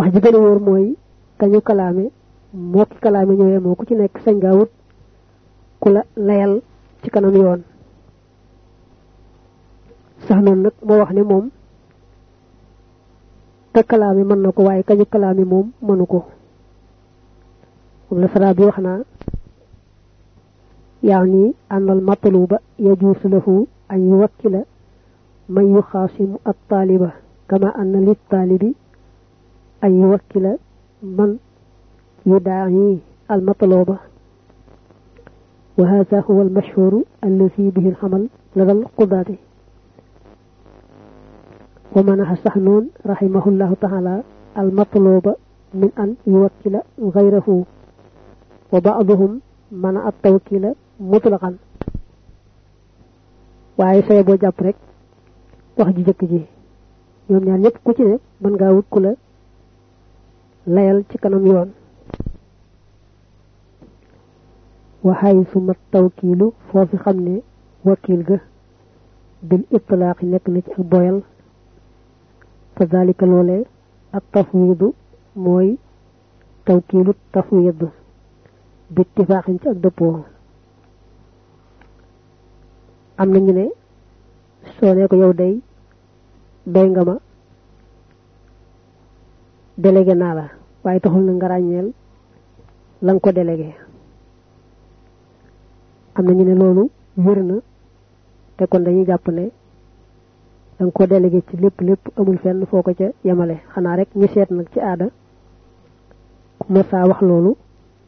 wax ji gëna wóor mooy kañu kalaame moo ki kalaame ñëwee moo ku ci nekk sañ nga wut ku la layal ci kanam yoon sax noonu nag moo wax ne moom ka kalaame mën na ko waaye kañu kalaame moom mënu ko moom la sara bi wax naa يعني أن المطلوب يجوز له أن يوكل من يخاصم الطالب كما أن للطالب أن يوكل من يداعي المطلوب وهذا هو المشهور الذي به الحمل لدى القضاة ومنح سحنون رحمه الله تعالى المطلوب من أن يوكل غيره وبعضهم منع التوكيل mutlaqan waaye say boo jàpp rek wax ji jëkk ji ñoom ñaar ñëpp ku ci ne mën ngaa wut ku la layal ci kanam yoon waxaay suma tawkiilu foofi xam ne wakiil ga bil itlaaq nekk na ci ak boyal fa zalika loolee ak tafwiidu mooy tawkiilu tafwiid bi ittifaaxin ci ak dëppoo am na ñu ne soo ne ko yow day doy nga ma délégué naa la waaye taxul na nga ràññeel la nga ko délégué am na ñu ne loolu wér na te kon dañuy jàpp ne da nga ko délégué ci lépp amul fenn foo ko ca yemale xanaa rek ñu seet nag ci aada ku ma saa wax loolu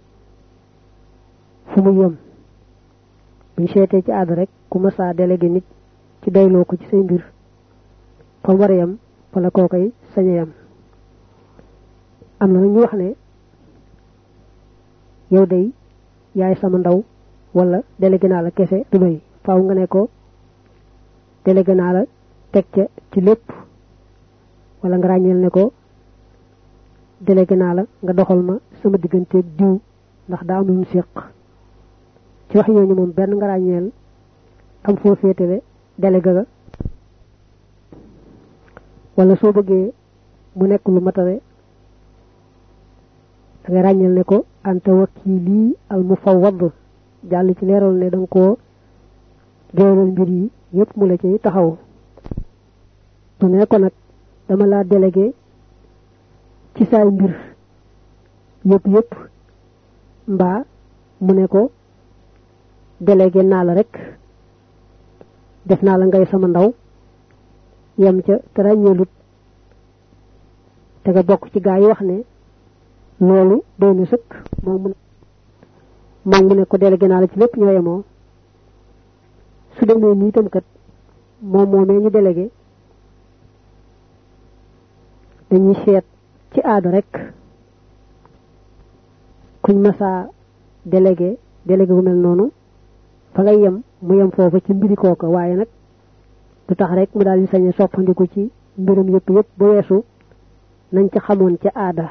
fu mu yem buñ seetee ci aada rek ku ma saa délégué nit ci doyloo ko ci say mbir fa war a yem fa la koo koy sañ a yem am na ñu wax ne yow day yaay sama ndaw wala délégué naa la kese du doy faaw nga ne ko délégué naa la teg ca ci lépp wala nga ràññeel ne ko délégué naa la nga doxal ma sama digganteeg diw ndax daa am lu ñu séq ci wax ñooñu moom benn nga ràññeel am foo féetale délégué ga wala soo bëggee mu nekk lu matale da nga ràññeel ne ko anta wakili al mufawwad jàll ci leeral ne danga koo géewalal mbir yi yépp mu la ci taxaw su ne ko nag dama laa délégué ci saay mbir yépp mbaa mu ne ko délégué naa la rek def naa la ngay sama ndaw yem ca te ràññeelut te nga bokk ci gaa yi wax ne loolu doy na sëkk moom mu ne ko délégué naa la ci lépp ñoo yemoo su demee nii itam kat moom moomee ñu délégué dañuy seet ci aada rek kuñ masaa délégué bu mel noonu fa ngay yem mu yem foofu ci mbiri kooka waaye nag du tax rek mu daal di sañ a soppandiku ci mbiram yëpp ba weesu nañ ca xamoon ca aada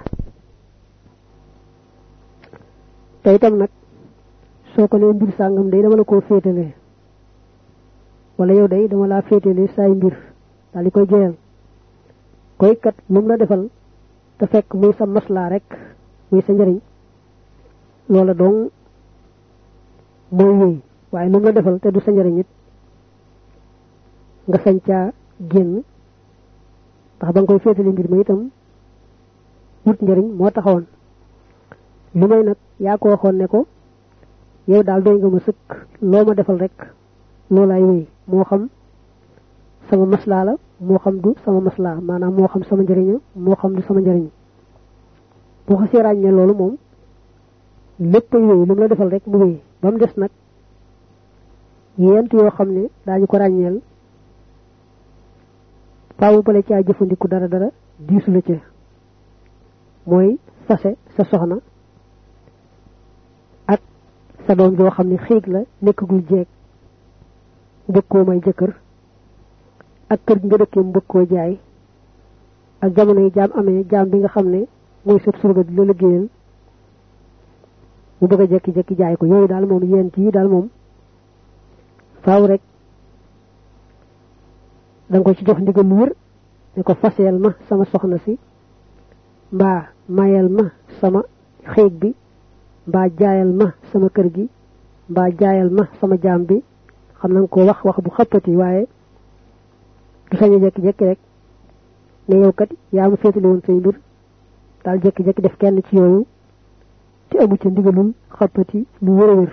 te itam nag soo ko nee mbir sàngam day dama la koo féetale wala yow day dama laa féetale saay mbir daal di koy joyal koy kat lu mu la defal te fekk muy sa maslaa rek muy sa njëriñ loola dong mooy wéy waaye lu mu la defal te du sa njëriñ it nga sañ caa génn ndax ba nga koy féetale mbir ma itam wut njëriñ moo taxawoon lu may nag yaa ko waxoon ne ko yow daal doy nga ma sëkk loo ma defal rek loolaay wéy moo xam sama maslaa la moo xam du sama maslaa maanaam moo xam sama njëriña moo xam du sama njëriñ boo xasee ràññee loolu moom lépp ay wéy lu mu la defal rek mu wéy ba mu des nag yent yoo xam ne daañu ko ràññeel faawu bale caa jëfandiku dara diisu la ca mooy fase sa soxna ak sa doom joo xam ne xiig la nekkagul jeeg bëgg koo may jëkkër ak kër gi nga dëkkee mu bëgg koo jaay ak jamono yi jaam amee jaam bi nga xam ne mooy sëb surga di la liggéeyal mu bëgg a jekki-jekki jaay ko yooyu daal moom yent yi daal moom faaw rek danga ko ci jox ndigal lu wër ne ko faseel ma sama soxna si mbaa mayal ma sama xéeg bi mbaa jaayal ma sama kër gi mbaa jaayal ma sama jaam bi xam nañ ko wax wax bu xëppati waaye du sañ a jekki-jekki rek ne yow kat yaa ma féetale woon say mbir daal jekki-jekki def kenn ci yooyu te amu ci ndigalul xëppati lu wër a wër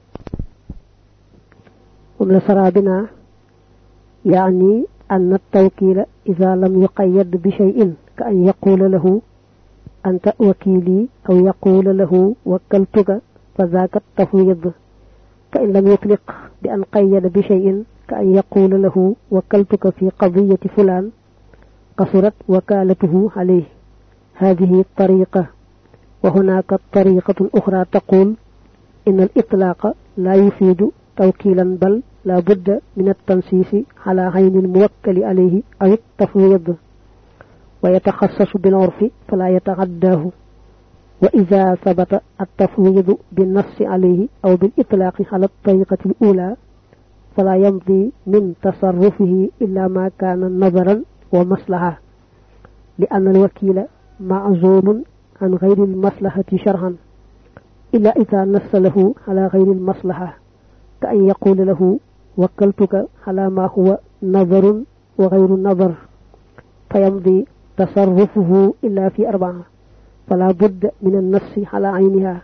moom la sarabina yaani أن التوكيل إذا لم يقيد بشيء كأن يقول له أنت وكيلي أو يقول له وكلتك فذاك التفويض كأن لم يطلق بأن قيد بشيء كأن يقول له وكلتك في قضية فلان قصرت وكالته عليه هذه الطريقة وهناك طريقة أخرى تقول إن الإطلاق لا يفيد توكيلا بل لا بد من التنسيس على عين الموكل عليه أو التفويض ويتخصص بالعرف فلا يتعداه وإذا ثبت التفويض بالنص عليه أو بالإطلاق على الطريقة الأولى فلا يمضي من تصرفه إلا ما كان نظرا ومصلحة لأن الوكيل معزول عن غير المصلحة شرعا إلا إذا نص له على غير المصلحة كأن يقول له وكلتك على ما هو نظر وغير نظر فيمضي تصرفه إلا في أربعة فلا بد من النص على عينها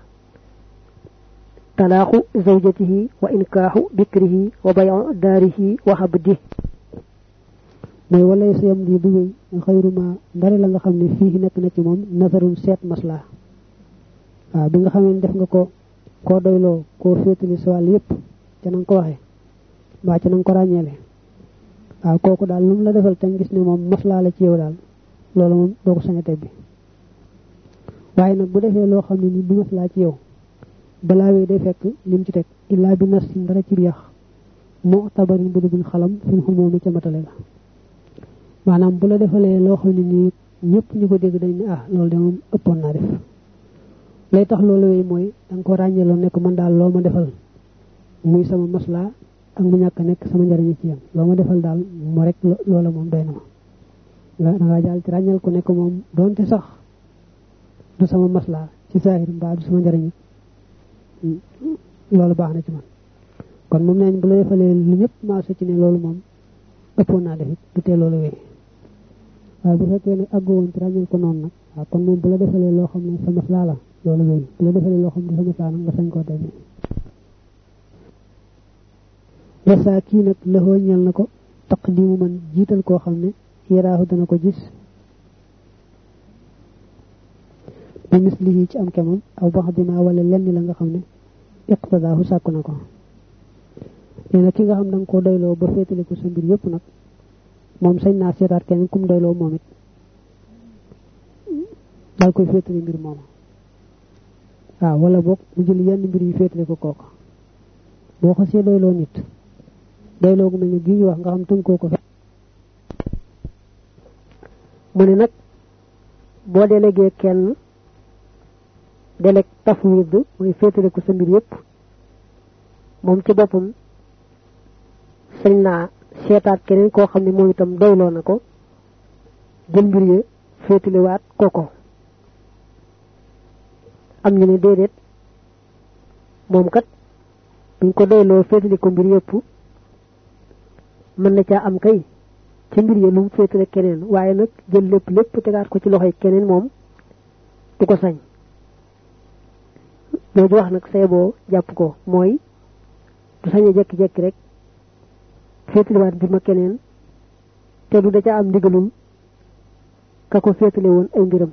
طلاق زوجته وإنكاح بكره وبيع داره وحبده موي ولا يمضي بوي غير ما ndare la nga xamne fi nek na ci mom nazarun set masla bi nga xamne def nga ko doylo ko fétali sa wal yépp ci nang ko waxe ba ci nang ko ragnelé koku dal lum la defal tan gis ne mom masla la ci yow dal lolu mom do ko sañé tebbi waye nak bu defé lo xamni ni du masla ci yow balawé day fekk lim ci tek illa bi nafsin dara ci yax mu'tabarin bu dul xalam fi humumi ci matale la manam bu la defalé lo xamni ni ñepp ñuko dégg dañ ni lolu de mom ëppon na def lay tax lolu wéy moy dang ko ragnelo nek man dal lo ma defal muy sama masla ak mu ñak nek sama njariñ ci yam lo ma defal dal mo rek lolu mom doyna la nga jall ci ragnal ku nek mom donte sax du sama masla ci zahir mba du sama njariñ lolu baax na ci man kon mom neñ bu la defalé lu ñepp ma sa ci ne lolu mom ëppon na def du té lolu wé bu fekké ne aggo won ci ragnal ko non nak kon mom bu la defalé lo xamné sama masla la lolu wé bu la defalé lo xamné sama masla nga sañ ko def wasaki nak lahu ñal nako taqdimu man jital ko xamne yarahu dana ko gis bi mislihi ci am kemam aw baxdima wala lenn la nga xamne iqtadahu sakku nako ene ki nga xam dang ko doylo ba fétale ko sa mbir yépp nak mom sañ na sétat kenn kum doylo momit dal koy fétale mbir mom wala bok mu jël yenn mbir yi fétale ko koko bo xasse doylo nit doylo gu melni gi wax nga xam tënkoo ko mu ne nag boo délégué kenn délég tafwid mooy féetale ko sa mbir yépp moom ci boppam sañ naa seetaat keneen koo xam ne moom itam doyloo na ko jël mbir ya féetale waat koko am ñu ne déedéet moom kat buñ ko doyloo féetale ko mbir yépp mën na caa am kay ci mbir ya lu mu féetale keneen waaye nag jël lépp tegaat ko ci loxoy keneen moom du ko sañ loolu wax nag say boo jàpp ko mooy du sañe jekki-jekki rek féetalewaat mbir ma keneen te du da ca am ndigalul ka ko féetale woon ay mbiram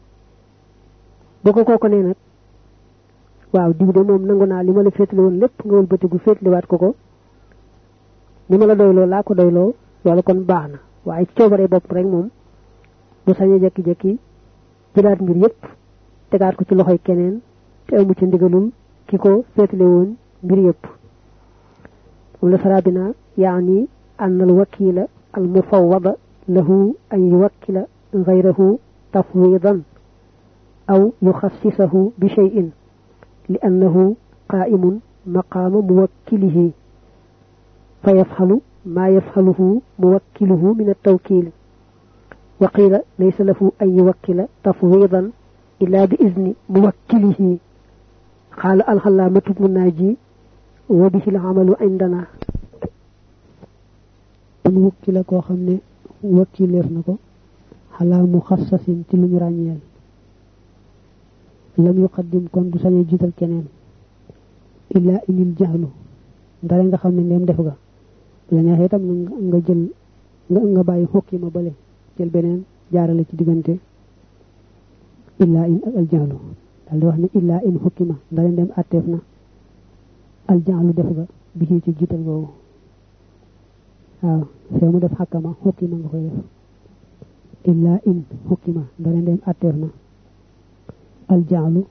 bu ko kooko nee nag waaw diw de moom nangu naa li ma la féetale woon lépp nga wëlbatigu féetalewaat ko ni ma la doyloo laa ko doyloo loolu kon baax na waaye ci coobare bopp rek moom du sañe jekki-jekki jëlaat mbir yépp tegaat ko ci loxoy keneen te amu ci ndigalul ki ko féetale woon mbir yépp wala sarabina yaani an al wakila al mufawwada lahu an yuwakkila ghayrahu tafwidan aw yukhassisahu bi shay'in لأنه قائم مقام موكله فيفعل ما يفعله موكله من التوكيل وقيل ليس له أن يوكل تفويضا إلا بإذن موكله قال العلامة ابن الناجي وبه العمل عندنا وكل كو خامني وكيلef nako ala mukhassasin ci luñu ragnel lam yuqaddim kon du sañu jital keneen illa inil jahlu dara nga xamne ndem def ga la ñaxé tam nga jël nga bayyi hokki ma balé jël benen jaarale ci digënté illa in al jahlu dal di wax ni illa in hukima dara ndem atef na al jahlu def ga bi ci jital gogo waaw fe mu def hakama hukima nga koy def illa in hukima dara ndem atef na al jahlu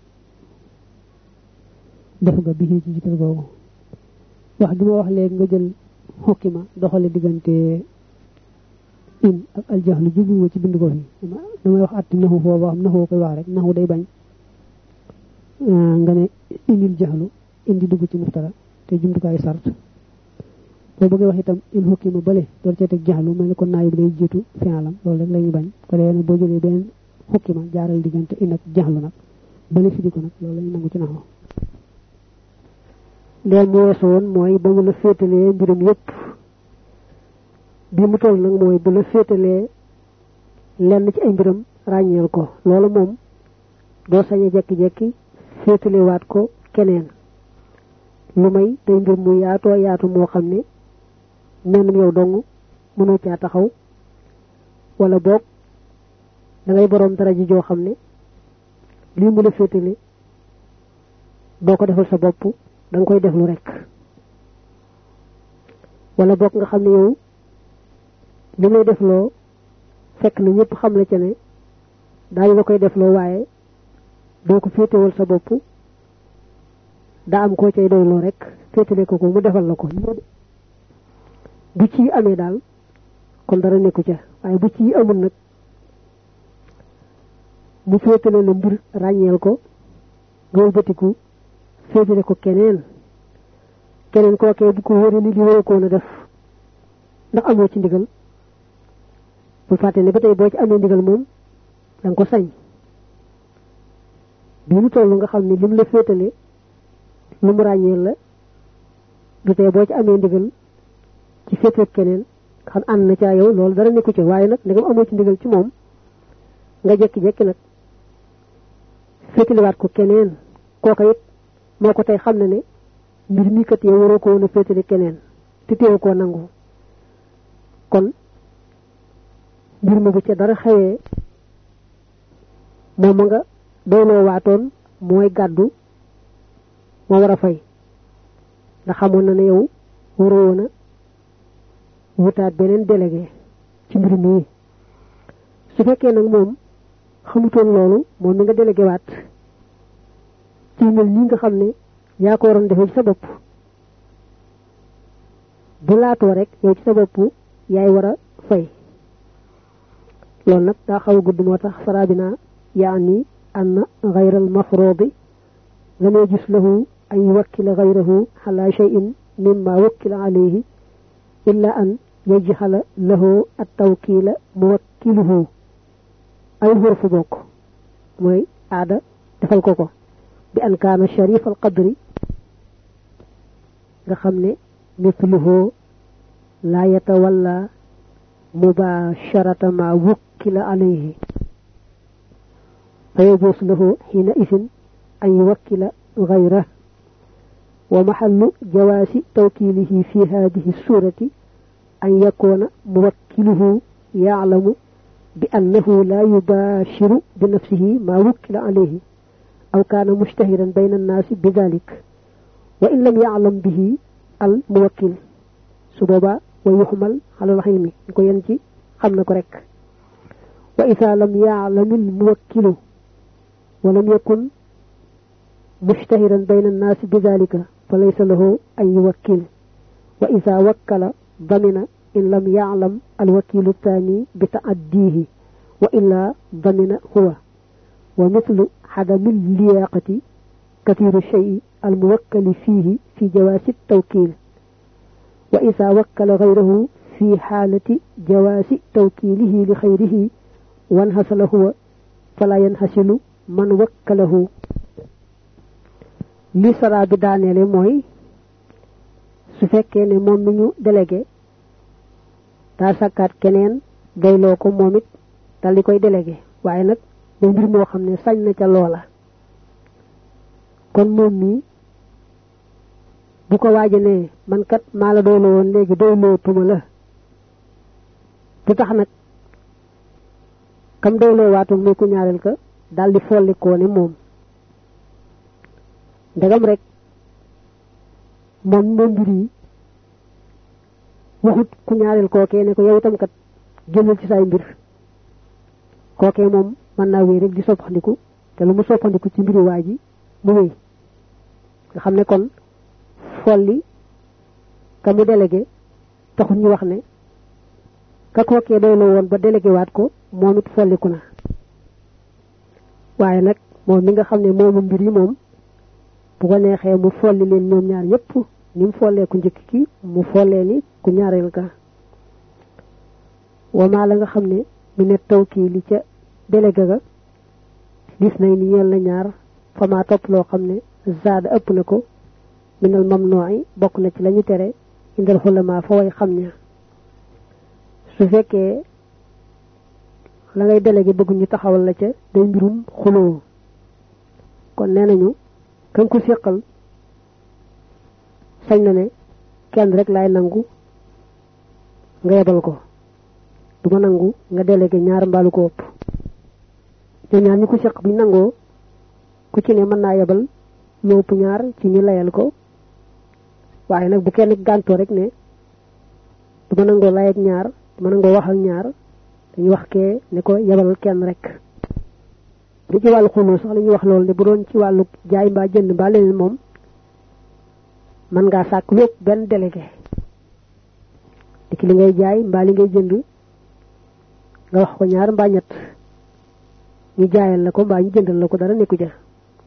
def ga bi ci jital gogo wax gi ma wax leg nga jël hukima doxale digënté in ak al jahlu jubu ci bind ko fi dama wax atti nahu fo wax nahu koy wax rek nahu day bañ nga ne inil jahlu indi dugg ci muftara te jumtukaay sart bo bëgg wax itam in hukima balé door ci tek jahlu mel ko naayib day jitu fi'alam loolu rek lañu bañ ko leena bo jëlé ben hukima jaaral digënté in ak jahlu nak balé fi diko nak loolu lañu nangu ci nahu leen mo wesson moy ba mu la fétalé mbirum yépp bi mu tol nak moy bu la fétalé lenn ci ay mbirum ragnel ko loolu mom do sañé jekki jekki fétalé waat ko keneen lu may day mbir mu yaatu moo xam ne menn yow dong mënoo caa taxaw wala boog da ngay borom dara ji joo xam ne lii mu la féetale doo ko defal sa bopp da nga koy deflu rek wala boog nga xam ne yow li may defloo fekk na ñëpp xam la ca ne daañu la koy defloo waaye doo ko féetewal sa bopp da am ko cey doylo rek féetale ko mu defal la ko bu ci amé dal kon dara neeku ca waye bu ci amul nak bu féetale la mbir ragnel ko gol betiku féetale ko keneen ko ke bu ko wéré ni li wéré ko na def ndax amo ci ndigal bu faté ne batay bo ci amé ndigal mom dang ko sañ bi mu tollu nga xamni lim la féetale lu mu ragnel la du tay bo ci amé ndigal ci fété keneen xam and na ca yow loolu dara neeku ci waye nak ndegam amo ci ndigal ci mom nga jekki nak fétali wat ko keneen koka yit moko tay xam na ne mbir mi kat yow waro ko wona fétali keneen te teew ko nangu kon mbir ma bu ci dara xewé mom nga doolo waton moy gaddu mo wara fay da xamone na ne yow waro wona wutaat beneen délégué ci mbir mi su fekkee nag moom xamutoon loolu moom mi nga délégué waat ci mel nii nga xam ne yaa ko waroon defee ci sa bopp bu laatoo rek yow ci sa bopp yaay war a fay loolu nag daa xaw a gudd moo tax farabina yaani anna غير المفروض لم يجوز له أن يوكل غيره على شيء مما وكل عليه إلا أن يجعل له التوكيل موكله أي حرف بوك موي عادة دفال كوكو بأن كان شريف القدر nga xamne mithluhu la yatawalla mubasharata ma wukkila alayhi فيجوز له حينئذ أن يوكل غيره ومحل جواز توكيله في هذه السورة أن يكون موكله يعلم بأنه لا يباشر بنفسه ما وكل عليه أو كان مشتهرا بين الناس بذلك وإن لم يعلم به الموكل سببا ويحمل على العلم نكو ينجي خمنا كرك وإذا لم يعلم الموكل ولم يكن مشتهرا بين الناس بذلك فليس له أن يوكل وإذا وكل ضمن إن لم يعلم الوكيل الثاني بتعديه وإلا ضمن هو ومثل عدم اللياقة كثير الشيء الموكل فيه في جواز التوكيل وإذا وكل غيره في حالة جواز توكيله لخيره wan hasala huwa fala yanhasilu man wakkalahu li sara bi daanele mooy su fekkee ne moom mi ñu délégué daa sakkaat keneen doyloo ko moom it dal di koy délégué waaye nag da mbir moo xam ne sañ na ca loola kon moom mi bu ko waajalee man kat maa la doyloo woon léegi doyloo tuma la du tax nag kam doyloo waatoon muy ku ñaareel ka dal di follikoo ne moom ndagam rek moom mbir yi waxut ku ñaareel kookee ne ko yow itam kat génnal ci say mbir kookee moom mën naa wéy rek di soppandiku te lu mu soppandiku ci mbiri waa ji mu wéy nga xam ne kon folli ka mu délégué taxul ñu wax ne ka kookee doyloo woon ba délégué waat ko moom it folliku na waaye nag moom mi nga xam ne moomu mbir yi moom bu ko neexee mu folli leen ñoom ñaar ñëpp ni mu follee ku njëkk ki mu follee ni ku ñaareel ka wamaa la nga xam ne mi ne taw kii li ca délégué ga gis nañ ni ñeel na ñaar fama topp loo xam ne zaada ëpp na ko minal mamnu'i bokk na ci lañu tere indal xulama fa way xam ña su fekkee la ngay délégué bëgg ñu taxawal la ca day mbirum xuloo kon nee nañu kan ko séqal sañ na ne kenn rek laay nangu nga yebal ko duma nangu nga délégué ñaar mbaalu ko ëpp ñoom ñaar ñi ko séq buñ nangoo ku ci ne mën naa yebal lu ëpp ñaar ci ñu layal ko waaye nag bu kenn gàntoo rek ne duma nangoo lay ak ñaar duma nangoo wax ak ñaar dañu wax kee ne ko yebal kenn rek bu ci wàllu xuloo sax la ñuy wax loolu ne bu doon ci wàllu jaay mbaa jënd mbaa leneen moom mën ngaa sàkk lépp benn délégué li ngay jaay mbaa li ngay jënd nga wax ko ñaar mbaa ñett ñu jaayal la ko mbaa ñu jëndal la ko dara nekku ja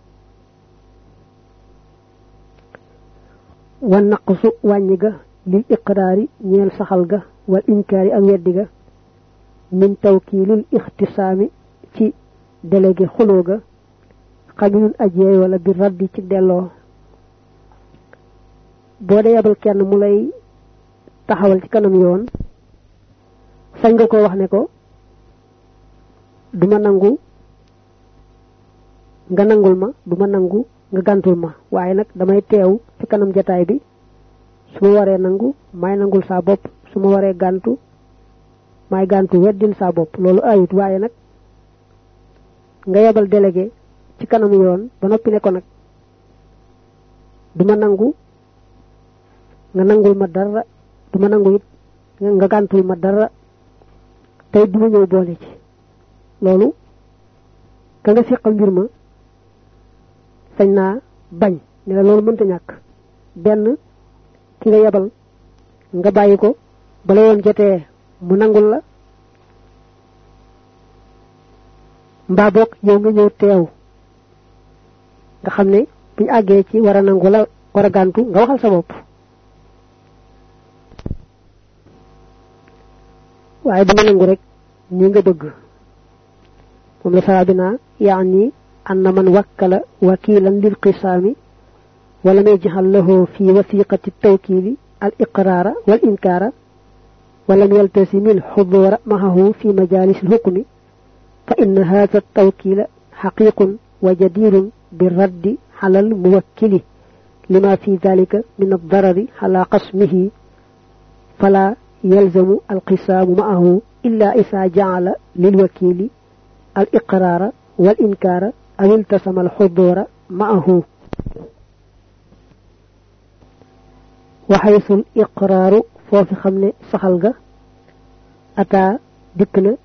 wan naqsu wàññi ga lil iqraari ñeel saxal ga wal inkaari ak weddi ga min tawkiilil ixtisaami ci délégué xuloo ga xaminun ajeey wala bi raddi ci delloo boo dee yabal kenn mu lay taxawal ci kanam yoon sañ nga ko wax ne ko duma nangu nga nangul ma duma nangu nga gantul ma waaye nag damay teew ci kanam jataay bi su ma waree nangu may nangul saa bopp su ma waree gantu may gantu weddil saa bopp loolu ayut waaye nag nga yebal délégué ci kanam yoon ba noppi ne ko nag duma nangu nga nangul ma dara duma nangu it nga gantul ma dara tay duma ñëw boole ci loolu ka nga seqal mbir ma sañ naa bañ ne la loolu mënta ñàkk benn ki nga yebal nga bàyyi ko bala yoon jotee mu nangul la mbaa bokk yow nga ñëw teew nga xam ne buñ àggee ci war a nangu la war a gàntu nga waxal sa bopp waaye dama nangu rek ñi nga bëgg moom la sarabina yaani anna man wakkala wakilan lil qisaami ولم يجعل له في وثيقة التوكيل الإقرار والإنكار ولم يلتزم الحضور معه في مجالس الحكم فإن هذا التوكيل حقيق وجدير بالرد على الموكل لما في ذلك من الضرر على قسمه فلا يلزم القسام معه إلا إذا جعل للوكيل الإقرار والإنكار أو التزم الحضور معه وحيث الإقرار فوف خمني سخلغا أتا دكنا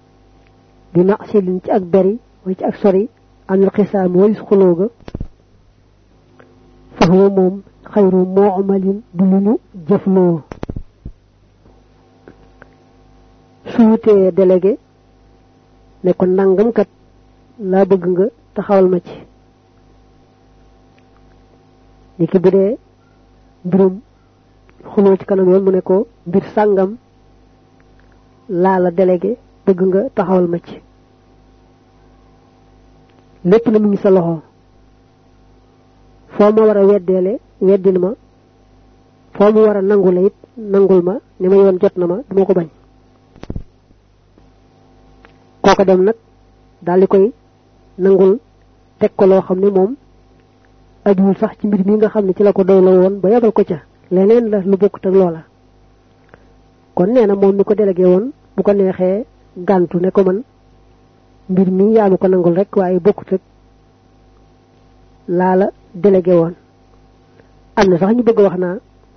بمعسل أكبر ويج أكثري عن القسام ويسخلوغا فهو موم خير معمل دلنو جفلو سوتي دلغي نكو نانغام كات لا bëgg nga taxawal ma ci niki budé mbirum xuloo ci kanam yoon mu ne ko mbir sàngam laa la délégué bëgg nga taxawal ma ci lépp na mu ngi sa loxo foo ma war a weddeele weddil ma foo mu war a nangule it nangul ma ni ma yoon jot na ma duma ko bañ kooka dem nag daal di koy nangul teg ko loo xam ne moom ajuwul sax ci mbir mi nga xam ne ci la ko doy la woon ba yabal ko ca leneen la lu bokkut ak loola kon nee na moom mi ko délégué woon bu ko neexee gàntu ne ko man mbir mi yaa ma ko nangul rek waaye bokkut ak laa la délégué woon am na sax ñu bëgg wax naa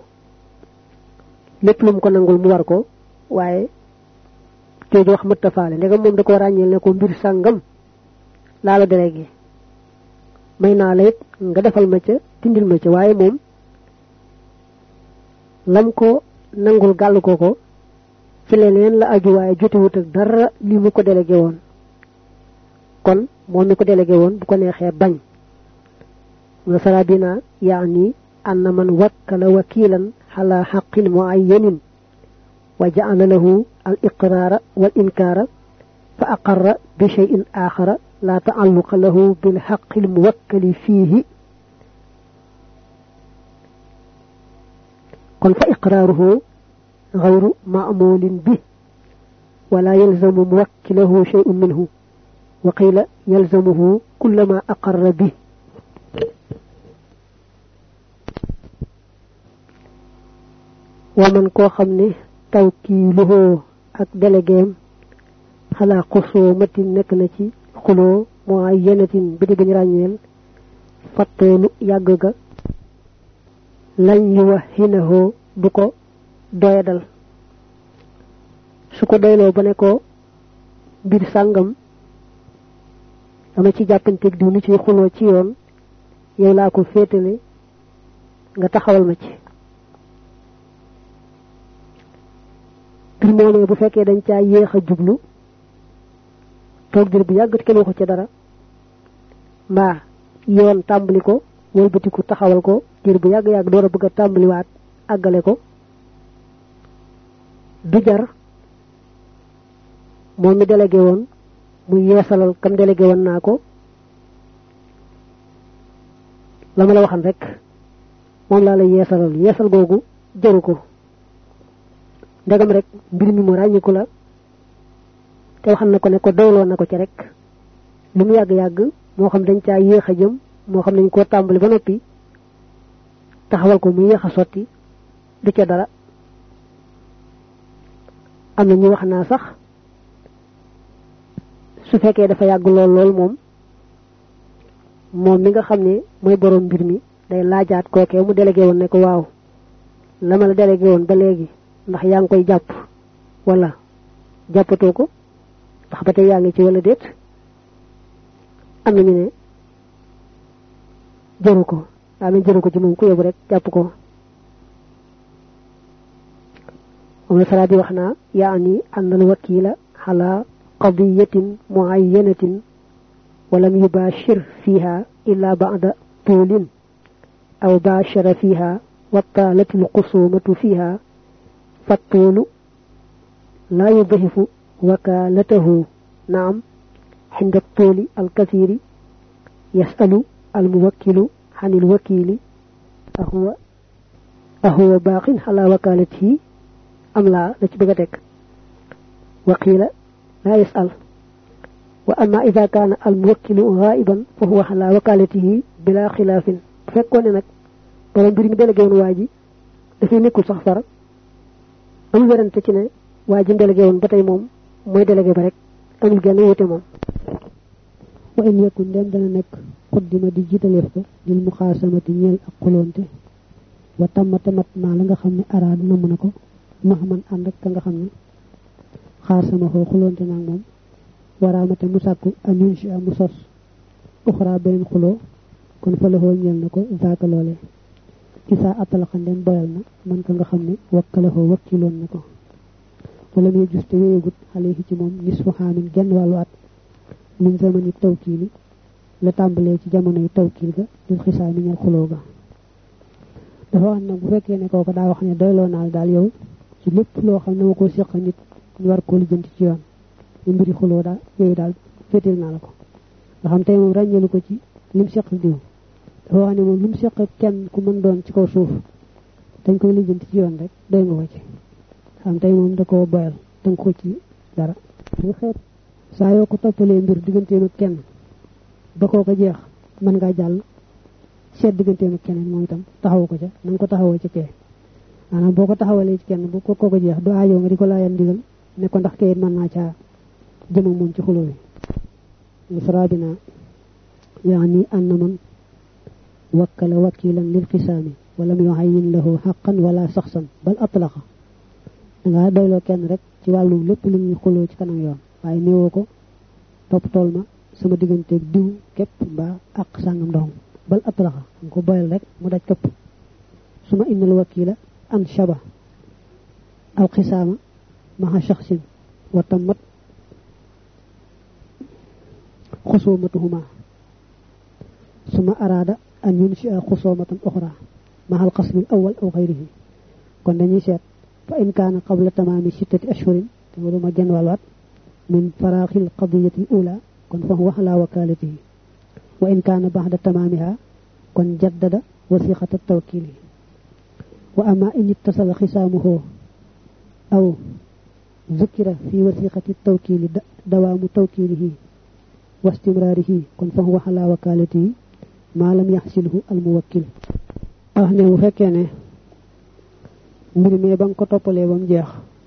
lépp lu mu ko nangul mu war ko waaye jooju wax mëtta faale ndegam moom da ko ràññeel ne ko mbir sàngam laa la délégué may naa la it nga defal ma ca tindil ma ca waaye moom lam ko nangul gàll ko ci leneen la aju waaye jotewut ak dara li mu ko délégué woon kon moom mi ko délégué woon bu ko neexee bañ nasara bina yaani anna man wakkala wakilan ala haqqin muayyanin wa ja'ala lahu al iqrara wal inkara fa aqarra bi shay'in akhara la ta'alluqa lahu bil haqqi al muwakkali fihi kon fa iqraruhu غير مأمول به ولا يلزم موكله شيء منه وقيل يلزمه كل ما أقر به ومن كو خمني توكيله ak delegem xala xusumatin nek na ci xulo muayyanatin bi di bañ ragnel fatolu yag ga lañ yuwahinahu du ko doyadal su ko doyloo ba ne ko mbir sàngam dama ci jàppanteeg diw ni ci xuloo ci yoon yow laa ko féetale nga taxawal ma ci mbir moomee bu fekkee dañ caa yéex a jublu toog dir bu yàgg kenn waxu ci dara mbaa yoon tàmbali ko wëlbatiku taxawal ko dir bu yàgg door a bëgg a tàmbaliwaat àggale ko du jar moom mi délégué woon mu yeesalal kam délégué woon naa ko la ma la waxan rek moom laa la yeesal googu jaru ko ndegam rek mbir mi mu ràññiku la te waxan na ko ne ko doyloo na ko ci rek lu mu yàgg-yàgg moo xam dañ caa yéex a jëm moo xam dañ koo tàmbali ba noppi taxawal ko mu yéex a sotti du ca dara am na ñu wax naa sax su fekkee dafa yàgg lool moom mi nga xam ne mooy borom mbir mi day laajaat kookee mu délégué woon ne ko waaw la ma la délégué woon ba léegi ndax yaa ngi koy jàpp wala jàppatoo ko ndax ba tey yaa ngi ci wala déet am na ñu ne jëru ko jëru ko ci moom ku yóbbu rek jàpp ko ومن فرادي وحنا يعني أن الوكيل على قضية معينة ولم يباشر فيها إلا بعد طول أو باشر فيها وطالت القصومة فيها فالطول لا يضعف وكالته نعم عند الطول الكثير يسأل الموكل عن الوكيل أهو باق على وكالته أم لا نتبغتك وقيل لا يسأل وأما إذا كان الموكل غائبا فهو على وكالته بلا خلاف فكون نك borom bir mi délégué won waji dafay nekkul sax fara am wérante ci ne waji délégué won batay mom moy délégué ba rek amul genn wote mom wa in yakun dem dana nek qaddima di jitalef ko dil mukhasamati ñel ak xolonté wa tamamat ma la nga xamni arad na mënako mahman and ak nga xamni khasama ho xolonté nak mom waramate musakku amin ci am sos ukhra benen xulo kon fa la ho ñel nako zaaka lolé isa atal xandem boyal na man ka nga xamni wakkalahu wakkilon nako wala mi juste yegut alayhi ci mom nisfu hamin genn walu at min zamani tawkili la tambalé ci jamono tawkil ga di xisami ñal xulo ga dafa wax nak bu fekkee ne koko da wax ne doylo naal dal yow ci lepp lo xamne mako xex nit ñu war ko lijeenti ci yoon ñu mbiri xulo da yoy dal fétel na la ko nga xam tey moom ràññeelu ko ci lim seq diw dafa wax ne moom lim seq kenn ku mën doon ci kaw suuf dañ koy lijjanti ci yoon rek doy nga ko ci xam tey moom da koo boyal danga ko ci dara nga xeet saa yoo ko toppalee mbir digganteem ak kenn ba koo ko jeex mën ngaa jàll seet digganteem ak keneen moom itam taxawu ko ca na nga ko taxawoo ci kee maanaam boo ko taxawalee ci kenn bu ko ko jeex du aajoo nga di ko laayal ndigal ne ko ndax kee mën naa caa jëm ak moom ci xuloo bi misrabina yaani anna man wakkala wakilan lil xisaami walam yuhayyin lahu haqqan wala saxsan bal atlaqa danga doyloo kenn rek ci wàllu lépp lu ñuy xuloo ci kanam yoon waaye néewoo ko topp tool ma sama digganteeg diw képp mbaa ak sàngam dong bal atlaqa nga ko boyal rek mu daj këpp suma innal wakila an shaba al xisaama maha shaxsin wa tammat xusumatuhuma suma araada an yunshia xusumatan uxra maha al qasmi al awal aw xayrihi kon dañuy seet fa in kaana qabla tamaami sittati ashhurin te wala ma genn wàlwaat min faraaxil qadiyati ula kon fa huwa ala wakalatihi wa in kaana baxda tamaamiha kon jaddada wasiqata tawkili wa ama in ittasala xisaamuhu aw zukira fi wasiqati tawkili dawaamu tawkilihi wa istimraarihi kon fa huwa ala wakalatihi ma lam yaxsilhu al muwakkil wax ne bu fekkee ne mbir mi ba nga ko toppalee ba mu jeex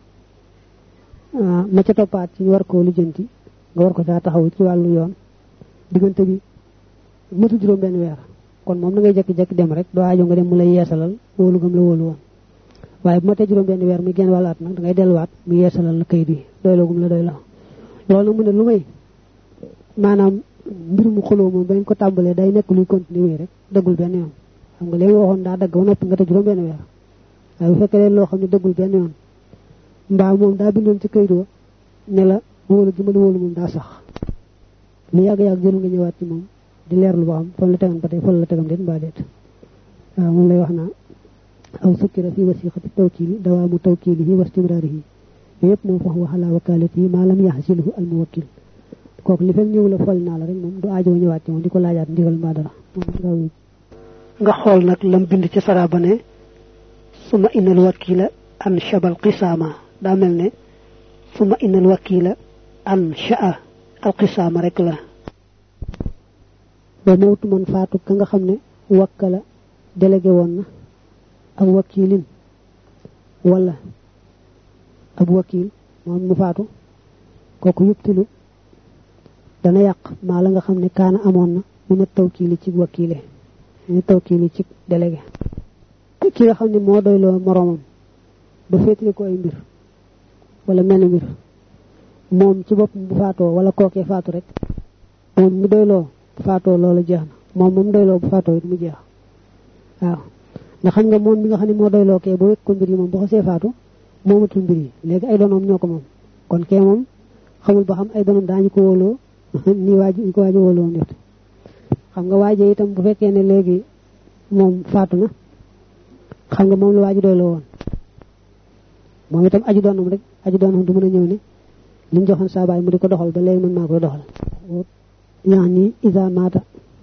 ma ca toppaat ci war koo lijjanti nga war ko caa taxaw ci wàllu yoon diggante bi mëtu juróom benn weer kon moom da ngay jekki-jekki dem rek doo aajo nga dem mu lay yeesalal wóolu gam la wóolu woon waaye bu ma tee juróom benn weer muy genn wàllaat nag da ngay delluwaat mu yeesalal la kayit bi doyloo gum la doy la loolu nag mu ne lu may maanaam mbir mu xuloo moom bañ ko tàmbalee day nekk luy continuer rek dëggul benn yoon xam nga léegi waxoon daa dagg ba noppi nga te juróom benn weer waaye bu fekkee leen loo xam ne dëggul benn yoon mbaa moom daa bindoon ci kayit wa ne la wóolu gi ma la wóolu moom daa sax lu yàgg-yàgg jël nga ñëwaat ci moom di leerlu boo xam fam la tegan ba tey fol la tegam déet mbaa déet waaw moom lay wax naa aw sukkira fi wasiqati tawkili dawaamu tawkilihi wa istimraarihi yooyu yëpp moom fa huwa ala wakalatihi ma lam yaxsilhu al muwakkil kooku li fekk ñëw la fol naa la rek moom du aajo ñëwaat ci moom di ko laajaat ndigal mbaa dara nga xool nag lam bind ci saraba ne suma innal wakila an shabal qisaama daa mel ne suma innal wakila an shaa al qisaama rek la ba mawtu man faatu ka nga xam ne wakkala délégué woon na ab wakilin wala ab wakil moom mu faatu kooku yubtilu dana yàq maa la nga xam ne kaana amoon na mu ne tawkili ci wakile ñu tawkili ci délégué ki nga xam ne moo doyloo moroomam ba féetli ko ay mbir wala mel mbir moom ci bopp bu faatoo wala kookee faatu rek moom mu doyloo bu faatoo loolu jeex na moom doyloo bu faatoo it mu jeex waaw ndax xam nga moom mi nga xam ne moo doyloo kee ba wekk ko mbir yi moom bu xasee faatu moomatul mbir yi léegi ay donoom ñoo ko moom kon kee moom xamul ba xam ay donoom daañu ko wóoloo ni waaj ñu ko waaj wóoloo nit xam nga waaje itam bu fekkee ne léegi moom faatu na xam nga moom la waaj doyloo woon moom itam aju doonam rek aju doonam du mën a ñëw ne liñ joxoon saa baay mu di ko doxal ba léegi mën naa koy doxal yaani iza maata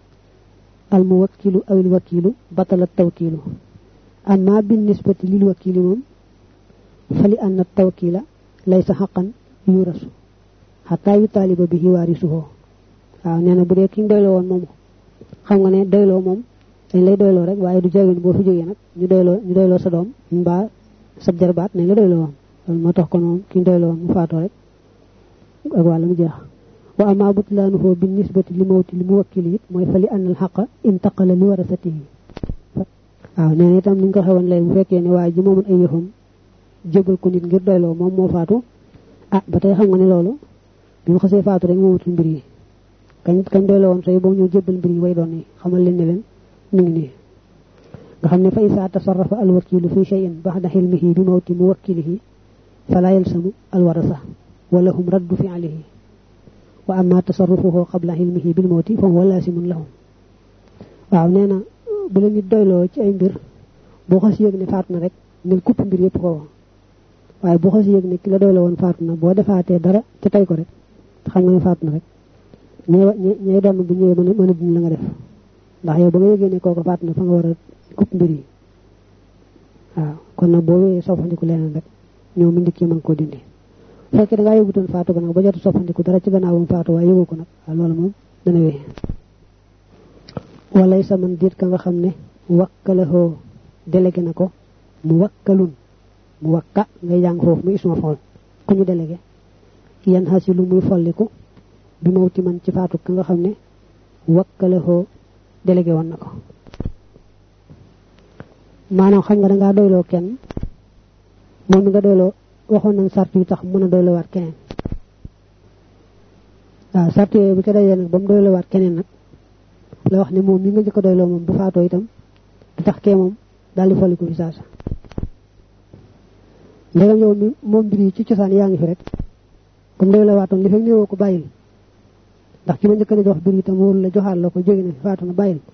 al muwakkilu aw al wakilu batala tawkilu amma bin nisbati lil wakili moom fali anna tawkila laysa haqqan yurasu hatta yutaliba bihi warisuhu waaw nee na bu dee ki doyloo woon moom xam nga ne doyloo moom dañ lay doyloo rek waaye du jageen boo fi jógee nag ñu doyloo sa doom mbaa sab jarbaat nañ la doyloo woon loolu moo tax kon moom ki doyloo woon mu faatoo rek ak wàlla mu jeex wa ama butlaanuhu bin nisbati li mawti li muwakkili it mooy fali anna al haqa intaqala li warasatihi waaw nee na itam ni nga ko xewoon léegi bu fekkee ne waaye ji moomun ay yëfam jëbal ko nit ngir doyloo moom moo faatu ba tey xam nga ne loolu bi mu xasee faatu rek moomatul mbir yi kañ doyloo woon sooy boo ñëw jëbal mbir yi way doon ni xamal leen ne leen ñu ngi nii nga xam ne fa isa tasarrafa al wakilu fi shay'in ba'da hilmihi bi mawti muwakkilihi fala yalsamu al warasa wa lahum raddu fi'lihi wa amma tasarrufuhu qabla hilmihi bil mawti fa huwa lasimun lahum waaw nee na bu la nit doyloo ci ay mbir boo xas yëg ne faatu na rek nel kupp mbir yëpp ko waaye boo xas yëg ne ki la doyloo woon faatu na boo defaatee dara ca tey ko rek xam nga ne faatu na rek ñe doon bu ñëwee mëna dund la nga def ndax yow ba nga yëgee ne kooku faat na fa nga war a kupp mbir yi waaw kon nag boo wéyee soppandiku leneen rek ñëw mu ndikki mën koo dindi fekkee da ngaa yëgutoon faatu ba nag ba jot soppandiku dara ci gannaawam faatu waaye yëgoo ko nag loolu moom dana wéy walay sa man diit ka nga xam ne wakkalahoo délégué na ko mu wakkalun mu wakka ngay jàng foofu mu isma xool ku ñu délégué yan hasilu muy folliku bi mawti man ci faatu ka nga xam ne wakkalahoo délégué woon na ko maanaam xam nga da ngaa doyloo kenn moom mi nga doyloo waxoon nañ sart yu tax mën a doyloo waat keneen waaw sart yooyu bu ko dajee nag ba mu doyloo waat keneen nag la wax ne moom mi nga njëkk a doyloo moom bu faatoo itam du tax kee moom daal di folliku fi saasa ndegam yow mi moom mbir yi ci cosaan yaa ngi fi rek comme doyloo waatoon li fekk néewoo ko bàyyil ndax ki ma njëkk a jox mbir itam wóolu la joxaat la ko jóge na fi faatu na bàyyil